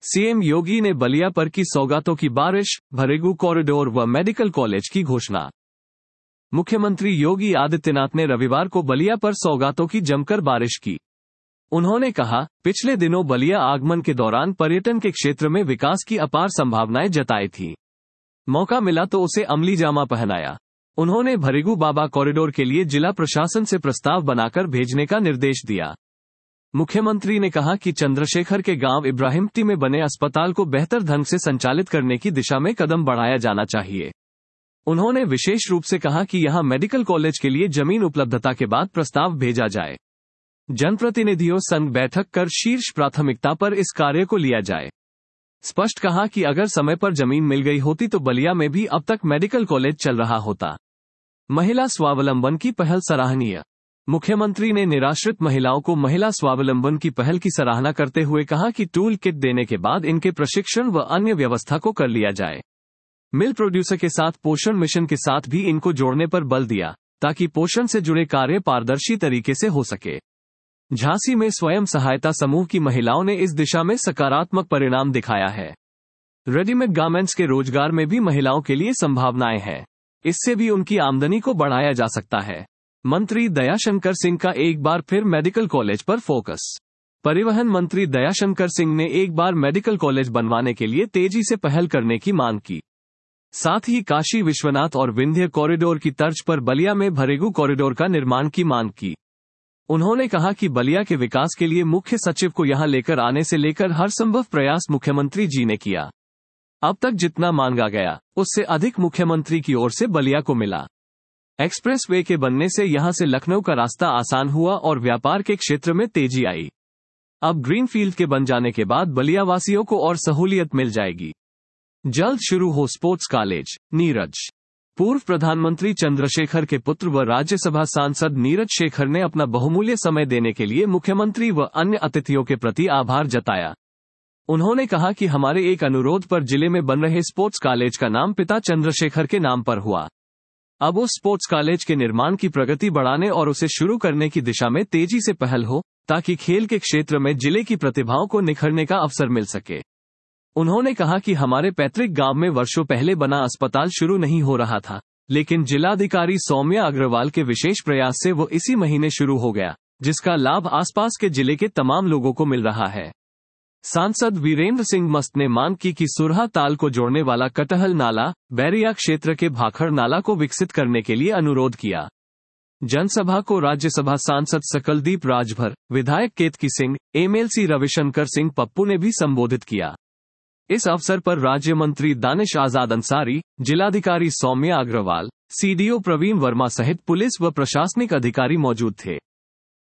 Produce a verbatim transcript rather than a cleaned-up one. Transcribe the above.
CM योगी ने बलिया पर की सौगातों की बारिश, भरेगू कॉरिडोर व मेडिकल कॉलेज की घोषणा। मुख्यमंत्री योगी आदित्यनाथ ने रविवार को बलिया पर सौगातों की जमकर बारिश की। उन्होंने कहा, पिछले दिनों बलिया आगमन के दौरान पर्यटन के क्षेत्र में विकास की अपार संभावनाएं जताई थी। मौका मिला तो उसे अमली जामा पहनाया। उन्होंने भरेगू बाबा कॉरिडोर के लिए जिला प्रशासन से प्रस्ताव बनाकर भेजने का निर्देश दिया। मुख्यमंत्री ने कहा कि चंद्रशेखर के गांव इब्राहिमटी में बने अस्पताल को बेहतर ढंग से संचालित करने की दिशा में कदम बढ़ाया जाना चाहिए। उन्होंने विशेष रूप से कहा कि यहां मेडिकल कॉलेज के लिए जमीन उपलब्धता के बाद प्रस्ताव भेजा जाए। जनप्रतिनिधियों संग बैठक कर शीर्ष प्राथमिकता पर इस कार्य को लिया जाए। स्पष्ट कहा कि अगर समय पर जमीन मिल गई होती तो बलिया में भी अब तक मेडिकल कॉलेज चल रहा होता। महिला स्वावलंबन की पहल सराहनीय। मुख्यमंत्री ने निराश्रित महिलाओं को महिला स्वावलंबन की पहल की सराहना करते हुए कहा कि टूल किट देने के बाद इनके प्रशिक्षण व अन्य व्यवस्था को कर लिया जाए। मिल्क प्रोड्यूसर के साथ पोषण मिशन के साथ भी इनको जोड़ने पर बल दिया, ताकि पोषण से जुड़े कार्य पारदर्शी तरीके से हो सके। झांसी में स्वयं सहायता समूह की महिलाओं ने इस दिशा में सकारात्मक परिणाम दिखाया है। रेडीमेड गारमेंट्स के रोजगार में भी महिलाओं के लिए संभावनाएं हैं। इससे भी उनकी आमदनी को बढ़ाया जा सकता है। मंत्री दयाशंकर सिंह का एक बार फिर मेडिकल कॉलेज पर फोकस। परिवहन मंत्री दयाशंकर सिंह ने एक बार मेडिकल कॉलेज बनवाने के लिए तेजी से पहल करने की मांग की। साथ ही काशी विश्वनाथ और विंध्य कॉरिडोर की तर्ज पर बलिया में भरेगू कॉरिडोर का निर्माण की मांग की। उन्होंने कहा कि बलिया के विकास के लिए मुख्य सचिव को यहां लेकर आने से लेकर हर संभव प्रयास मुख्यमंत्री जी ने किया। अब तक जितना मांगा गया, उससे अधिक मुख्यमंत्री की ओर से बलिया को मिला। एक्सप्रेसवे के बनने से यहां से लखनऊ का रास्ता आसान हुआ और व्यापार के क्षेत्र में तेजी आई। अब ग्रीनफील्ड के बन जाने के बाद बलिया वासियों को और सहूलियत मिल जाएगी। जल्द शुरू हो स्पोर्ट्स कॉलेज। नीरज। पूर्व प्रधानमंत्री चंद्रशेखर के पुत्र व राज्यसभा सांसद नीरज शेखर ने अपना बहुमूल्य समय देने के लिए मुख्यमंत्री व अन्य अतिथियों के प्रति आभार जताया। उन्होंने कहा कि हमारे एक अनुरोध पर जिले में बन रहे स्पोर्ट्स कॉलेज का नाम पिता चंद्रशेखर के नाम पर हुआ। अब उस स्पोर्ट्स कॉलेज के निर्माण की प्रगति बढ़ाने और उसे शुरू करने की दिशा में तेजी से पहल हो, ताकि खेल के क्षेत्र में जिले की प्रतिभाओं को निखरने का अवसर मिल सके। उन्होंने कहा कि हमारे पैतृक गांव में वर्षों पहले बना अस्पताल शुरू नहीं हो रहा था, लेकिन जिलाधिकारी सौम्या अग्रवाल के विशेष प्रयास से वो इसी महीने शुरू हो गया, जिसका लाभ आसपास के जिले के तमाम लोगों को मिल रहा है। सांसद वीरेंद्र सिंह मस्त ने मांग की कि सुरहा ताल को जोड़ने वाला कटहल नाला, बैरिया क्षेत्र के भाखड़ नाला को विकसित करने के लिए अनुरोध किया। जनसभा को राज्यसभा सांसद सकलदीप राजभर, विधायक केतकी सिंह, एमएलसी रविशंकर सिंह पप्पू ने भी संबोधित किया। इस अवसर पर राज्य मंत्री दानिश आजाद अंसारी, जिलाधिकारी सौम्या अग्रवाल, सीडीओ प्रवीण वर्मा सहित पुलिस व प्रशासनिक अधिकारी मौजूद थे।